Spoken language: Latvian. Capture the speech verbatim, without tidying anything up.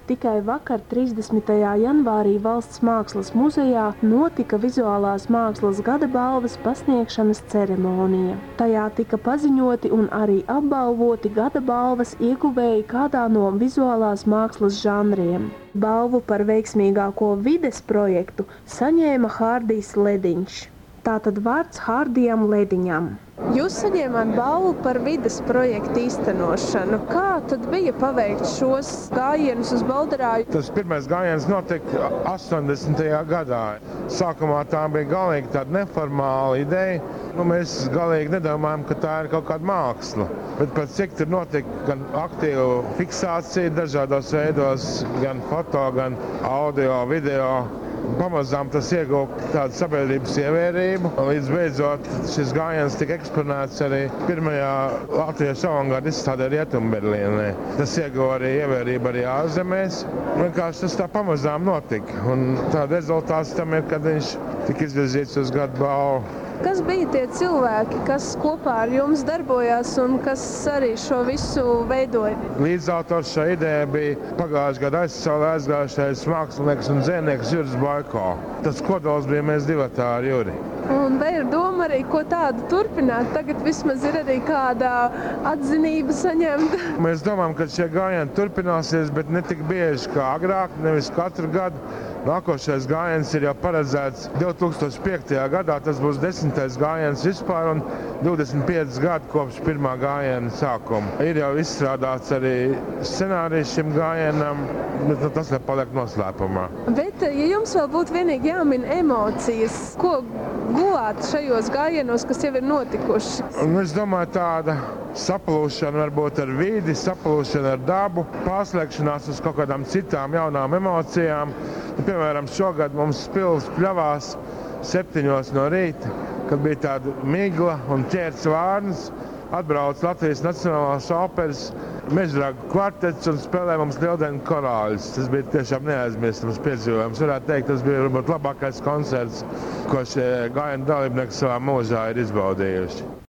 Tikai vakar, trīsdesmitajā janvārī, Valsts mākslas muzejā notika vizuālās mākslas gada balvas pasniegšanas ceremonija. Tajā tika paziņoti un arī apbalvoti gada balvas ieguvēji kādā no vizuālās mākslas žanriem. Balvu par veiksmīgāko vides projektu saņēma Hārdijs Lediņš. Tātad vārds Hārdijam Lediņam. Jūs saņēmāt balvu par vides projektu īstenošanu. Kā tad bija paveikt šos gājienus uz Baldarāju? Tas pirmais gājiens notika astoņdesmitajā gadā. Sākumā tā bija galīgi tāda neformāla ideja. Nu, mēs galīgi nedomājam, ka tā ir kaut kāda māksla. Bet pēc cik tur notika gan aktīva fiksācija dažādos veidos, gan foto, gan audio, video. Pamazām tas ieguva tādu sabiedrības ievērību. Līdz beidzot šis gājiens tika eksponēts arī pirmajā latviešu avangarda izstādē Rietumberlīnē. Tas ieguva arī ievērību arī ārzemēs. Vienkārši tas tā pamazām notika. Un tāda rezultāts tam ir, kad viņš tika izvirzīts uz gadu balvu. Kas bija tie cilvēki, kas kopā ar jums darbojās un kas arī šo visu veidoja? Līdzautors šā ideja bija pagājušā gada aizsaulē aizgājušais mākslinieks un dzejnieks Juris Boiko. Tas kodols bija mēs divatā ar Juri. Un vai ir doma arī ko tādu turpināt? Tagad vismaz ir arī kāda atzinība saņemta. Mēs domājam, ka šie gājieni turpināsies, bet ne tik bieži kā agrāk, nevis katru gadu. Nākošais gājiens ir jau paredzēts divi tūkstoši piektajā gadā, tas būs desmitais gājiens vispār un divdesmit pieci gadi kopš pirmā gājiena sākuma. Ir jau izstrādāts arī scenārijs šim gājienam, bet tas vēl paliek noslēpumā. Bet, ja jums vēl būtu vienīgi jāmin emocijas, ko guvāt šajos gājienos, kas jau ir notikuši? Un es domāju, tāda saplūšana varbūt ar vidi, saplūšana ar dabu, pārslēgšanās uz kaut kādām citām jaunām emocijām. Piemēram, šogad mums pils pļavās septiņos no rīta, kad bija tāda migla un ķērts vārnas. Atbrauc Latvijas Nacionālās operas mežragu kvartets un spēlē mums Lieldienu korāļus. Tas bija tiešām neaizmirstams piedzīvojums. Varētu teikt, tas bija varbūt labākais koncerts, ko šie gājienu dalībnieki savā mūžā ir izbaudījuši.